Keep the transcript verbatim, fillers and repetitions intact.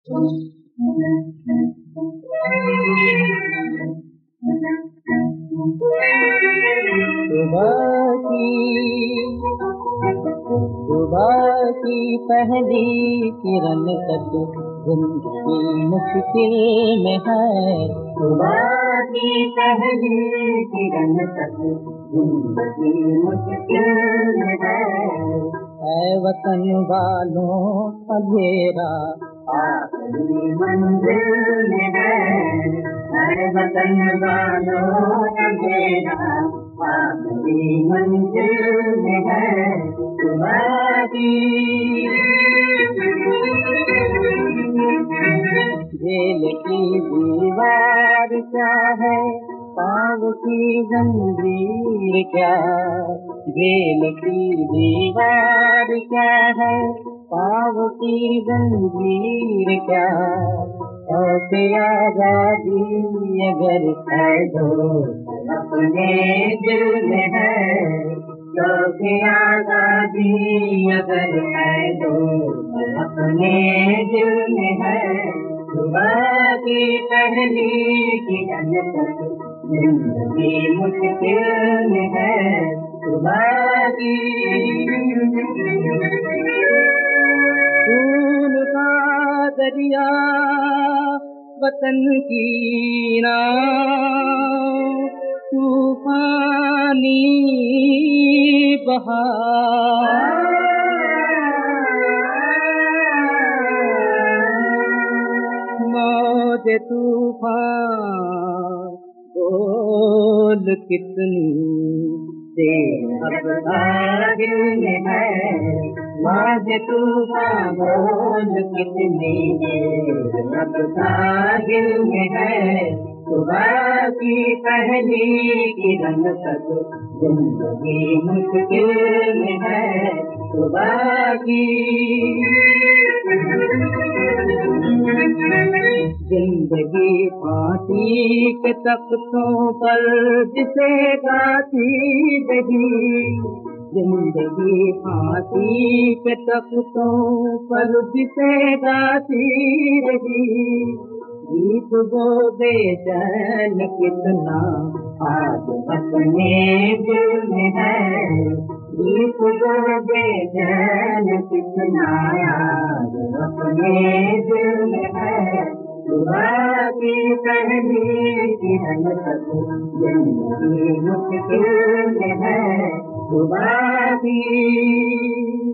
सुबह की सुबह की पहली किरण तक जिंदगी मुश्किल में है। सुबह की पहली किरण तक जिंदगी मुश्किल में है। ऐ वतन वालों अंधेरा आखिरी मंजिल में है। ऐ वतन वालों अंधेरा आखिरी मंजिल में है। सुबह की जेल की दीवार क्या है, पाँव की जंजीर क्या। जेल की दीवार क्या है, पाँव की जंजीर क्या। और आजादी अगर है तो अपने दिल में है। तो आजादी अगर है तो अपने दिल में है। सुबह की पहली किरण तक जिंदगी मुश्किल में है। सुबह की खून का दरिया वतन की नाव, तूफानी बहार। मौज तूफान बोल कितनी देर अब साहिल में है। मौज तूफान बोल कितनी देर अब साहिल में है। सुबह की पहली किरण तक जिंदगी मुश्किल में है। सुबह की जिंदगी फांसी के तख्तों पर जिसे गाती रही। जिंदगी फांसी के तख्तों पर जिसे गाती रही। गीत वो बेचैन कितना आज अपने दिल में है। गीत वो बेचैन कितना आज अपने दिल में है। सुबह की पहली किरण तक जिंदगी मुश्किल में है। सुबह की